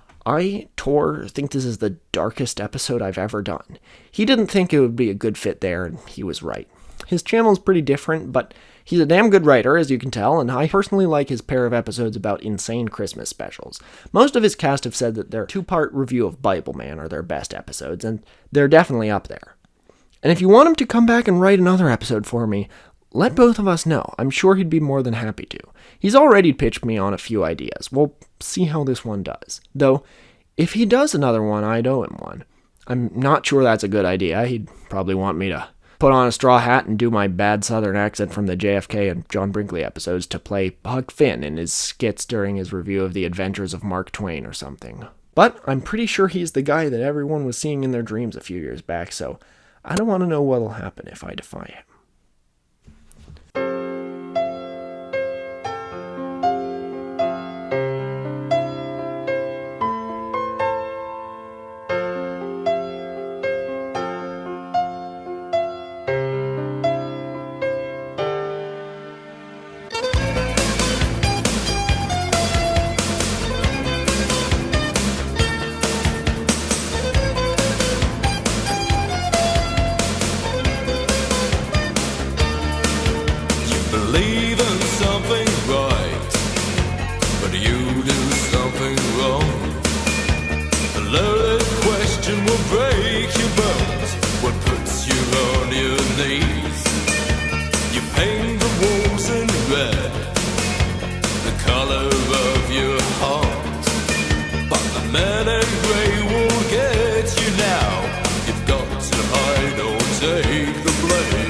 Tor, think this is the darkest episode I've ever done. He didn't think it would be a good fit there, and he was right. His channel is pretty different, but he's a damn good writer, as you can tell, and I personally like his pair of episodes about insane Christmas specials. Most of his cast have said that their 2-part review of Bible Man are their best episodes, and they're definitely up there. And if you want him to come back and write another episode for me, let both of us know. I'm sure he'd be more than happy to. He's already pitched me on a few ideas. We'll see how this one does. Though, if he does another one, I'd owe him one. I'm not sure that's a good idea. He'd probably want me to put on a straw hat and do my bad southern accent from the JFK and John Brinkley episodes to play Huck Finn in his skits during his review of The Adventures of Mark Twain or something. But I'm pretty sure he's the guy that everyone was seeing in their dreams a few years back, so I don't want to know what'll happen if I defy him. Believe in something right, but you do something wrong. The loaded question will break your bones, what puts you on your knees. You paint the walls in red, the color of your heart, but the man in gray will get you now. You've got to hide or take the blame.